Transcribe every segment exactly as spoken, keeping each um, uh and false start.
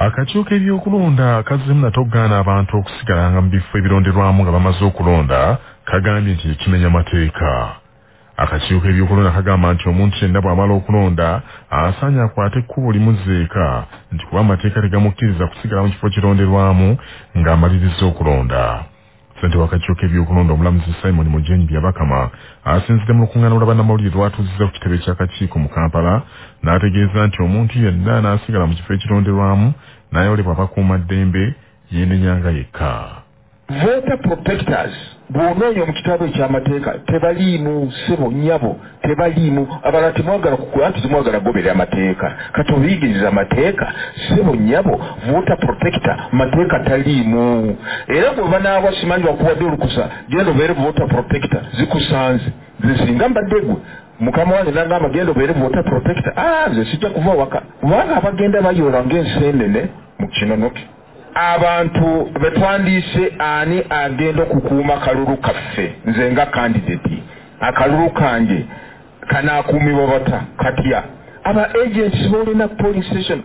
Akakiiko k'ebyokulonda kazzeemu natogaana abantu okusigalanga mu bifo ebironderwamu nga bamaze okulonda kagambye nti kimenya mateeka. Akakiiko k'ebyokulonda kagamba nti omuntu yenna bw'amala okulonda asaanye akwate ekkubo limuzzeeka nti kuba amateeka tegamukkiriza kusigala mu kifo kironderwamu ng'amaliriza okulonda. Ssente w'akakiiko k'ebyokulonda omulamuzi Simon Mujenyi Byabakama asinzidde mu lukuŋŋaana lwa bannamawulire lwatuuzizza ku kitebe ky'akakiiko mu Kampala n'ategeeza nti omuntu yenna anaasigala mu kifo ekironderwamu n'ayolebwa bakuumaddembe yeenenyanga yekka. Voter protectors bw'onoonya mu kitabo eky'amateeka tebaliimu ssebo nnyabo tebaliimu abalala temwagala kukula nti temwagala goberera amateeka kati obiyigiriza amateeka ssebo nnyabo voter protector mateeka taliimu era bwe banaawa simanyi wakuwadde olukusa genda obeere voter protector zikusanze nze singa mbadde gwe mukama wange nangamba genda obeere voter protector ah nze sijja kuva waka kubanga abagenda bayoola ng'enseenene mu kinonoke abantu betwandiise ani agenda okukuuma kalulu kaffe nze nga candidate akalulu kange kanaakuumibwa bata katya aba agents boolina police station.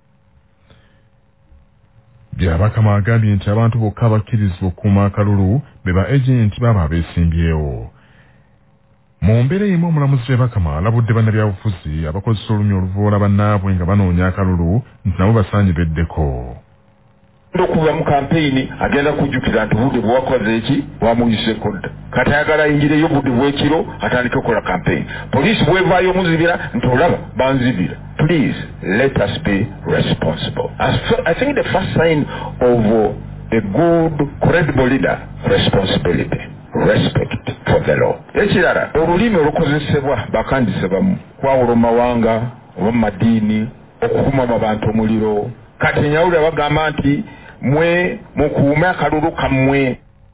Byabakama agambye nti abantu bokka abakkirizibwa okukuuma akalulu be ba agenti baba abeesimbyewo. Mu mbeera emu omulamuzi Byabakama alabudde bannabyabufuzi abakozesa olulimi oluvoola bannaabwe nga banoonya akalulu nti nabo basaanye beddeko. Okuva mu kampeyini agenda kujjukira nti budde bwakoze eki bwamuyise kodda kati ayagala ayingireyo budde bw'ekiro atandike okukola kampeyini poliisi bwevaayo omuzibira nti olaba banzibira. Please let us be responsible. I think the first sign of a good credible leader responsibility respect for the law. Ekirala olulimi olukozesebwa bakandise bamu kwawula mawanga oba madiini okukuma abantu omuliro kati nyawulira bagamba nti mwe mukuume akalulu kammwe.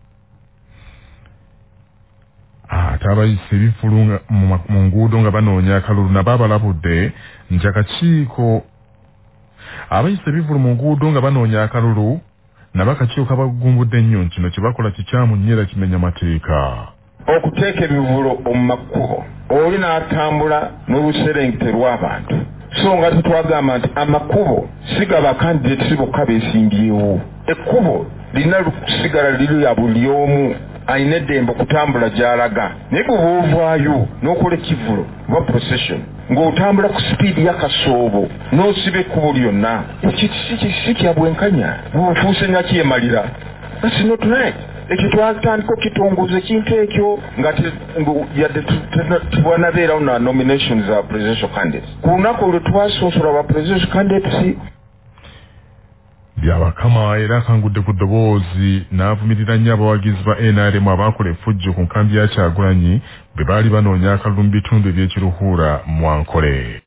Ate abayise ebifulu mu nguudo nga banoonya akalulu nabo abalabudde nti akakiiko abayise ebifulu mu nguudo nga banoonya akalulu nabo akakiiko kabagumbudde nnyo nti kino kye bakola kikyamu nnyo era kimenya mateeka. Okuteeka ebivulo mu makubo oli n'atambula n'oluserengete lw'abantu so nga tetwagamba nti amakubo sigaba kandidate bokka beesimbyewo ekkubo lina lusigala liri ya buli omu alina eddembe okutambula gy'alaga naye bwe boovaayo n'okola ekivulo oba procession ng'otambula ku sipiidi y'akasoobo n'osiba ekkubo lyonna ekisi kya bwenkanya bw'ofuuse nga kyemalira that's not right. Ekyo twatandika okukitongoza ekintu ekyo nga yadde tebwanabeerawo na nominations za presidential candidates ku lunaku olwo twasosola ba presidential candidates. Byabakama era akangudde ku ddoboozi n'avumirira nnyo abawagizi ba N R M abaakola effujjo ku nkambi ya Kyagulanyi bwe baali banoonya akalulu mu bitundu eby'ekiruhuura mu Ankole.